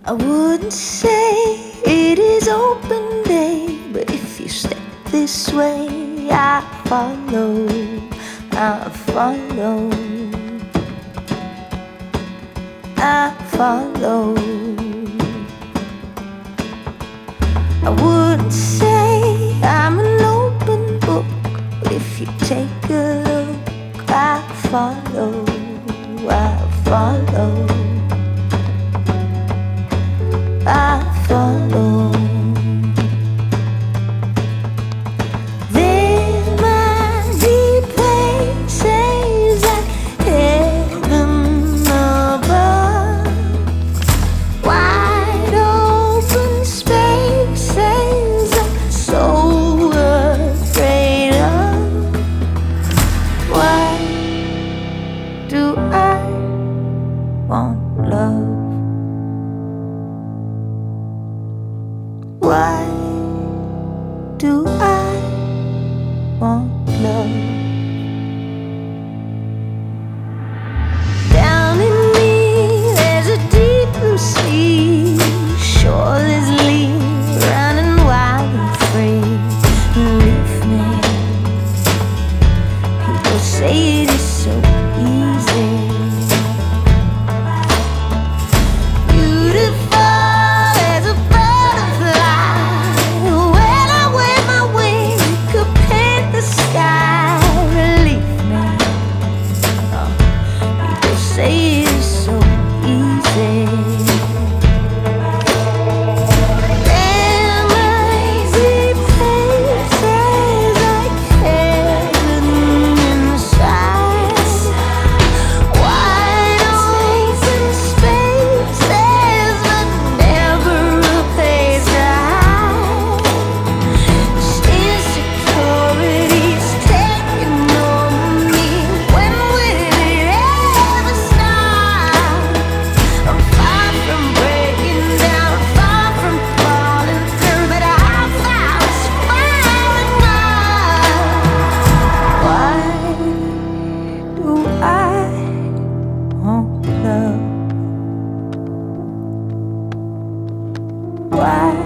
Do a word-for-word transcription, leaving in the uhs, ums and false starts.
I wouldn't say it is open day, but if you step this way, I follow, I follow, I follow. I wouldn't say I'm an open book, but if you take a look, I follow, I follow, I follow. There might be places like heaven above, wide open spaces I'm so afraid of. Why do I want love? Why do I want love? Down in me there's a deep blue sea, shorelessly running wild and free. Leave me. People say it is so easy. Say it's so easy. There might be places like heaven inside, wide open spaces, but never a place to hide. Insecurity's taking over me. When will it ever stop? I'm far from breaking down, far from falling through, but I found it's far enough. Why do I want love? Why